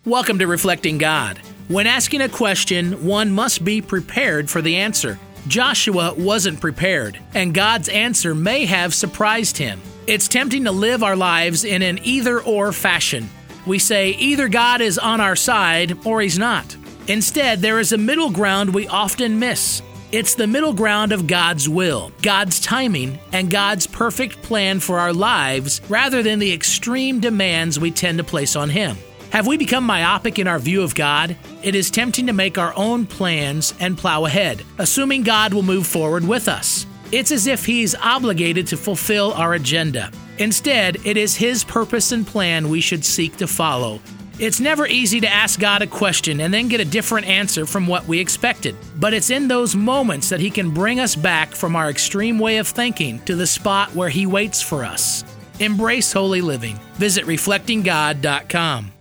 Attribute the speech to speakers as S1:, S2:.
S1: Welcome to Reflecting God. When asking a question, one must be prepared for the answer. Joshua wasn't prepared, and God's answer may have surprised him. It's tempting to live our lives in an either-or fashion. We say either God is on our side or He's not. Instead, there is a middle ground we often miss. It's the middle ground of God's will, God's timing, and God's perfect plan for our lives rather than the extreme demands we tend to place on Him. Have we become myopic in our view of God? It is tempting to make our own plans and plow ahead, assuming God will move forward with us. It's as if He's obligated to fulfill our agenda. Instead, it is His purpose and plan we should seek to follow. It's never easy to ask God a question and then get a different answer from what we expected. But it's in those moments that He can bring us back from our extreme way of thinking to the spot where He waits for us. Embrace holy living. Visit reflectinggod.com.